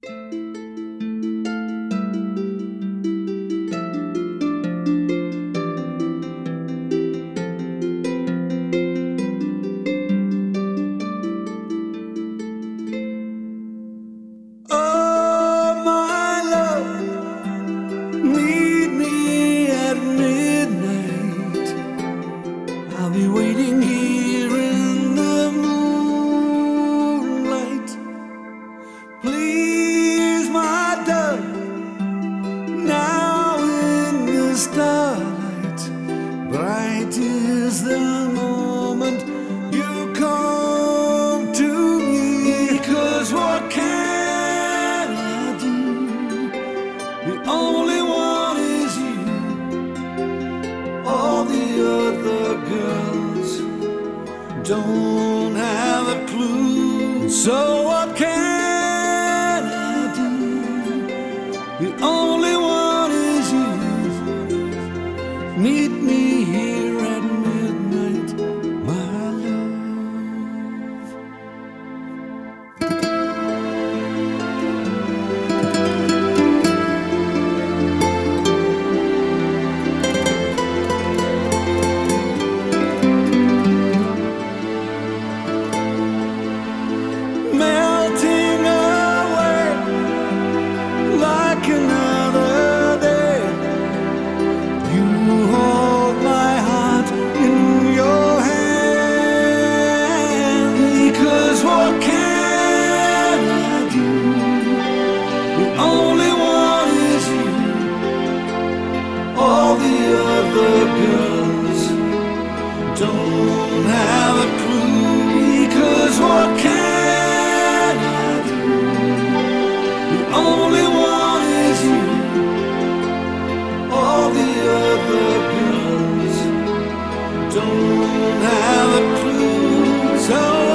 Oh, my love, meet me at midnight. I'll be waiting here in the moonlight. Please, my dove, now in the starlight, bright is the moment you come to me. 'Cause what can I do? The only one is you. All the other girls don't have a clue. So what can I do? The only one is you. Meet me here at midnight, my love. Melting away like another day. You hold my heart in your hand. Because what can I do? The only one is you. All the other girls don't have a clue. Because what can I do? The only one is you. All the other girls don't have a clue. So